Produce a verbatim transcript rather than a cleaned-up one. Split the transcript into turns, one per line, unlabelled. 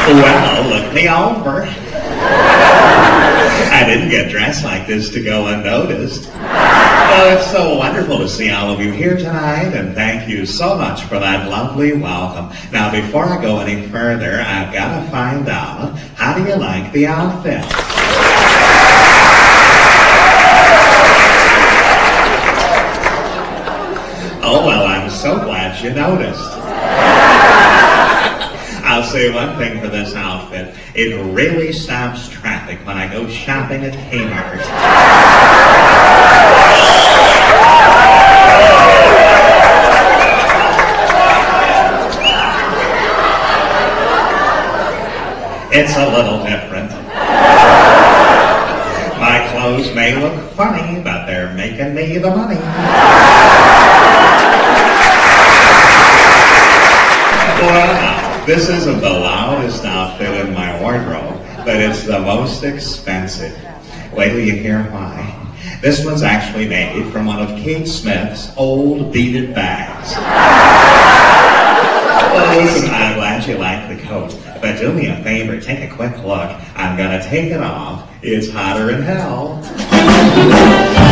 Well, look me over. I didn't get dressed like this to go unnoticed. Well, it's so wonderful to see all of you here tonight, and thank you so much for that lovely welcome. Now, before I go any further, I've got to find out, how do you like the outfit? Oh, well, I'm so glad you noticed. I'll say one thing for this outfit. It really stops traffic when I go shopping at Kmart. It's a little different. My clothes may look funny, but they're making me the money. Well, this isn't the loudest outfit in my wardrobe, but it's the most expensive. Wait till you hear why. This one's actually made from one of Kate Smith's old beaded bags. Well, listen, I'm glad you like the coat, but do me a favor, take a quick look. I'm gonna take it off. It's hotter than hell.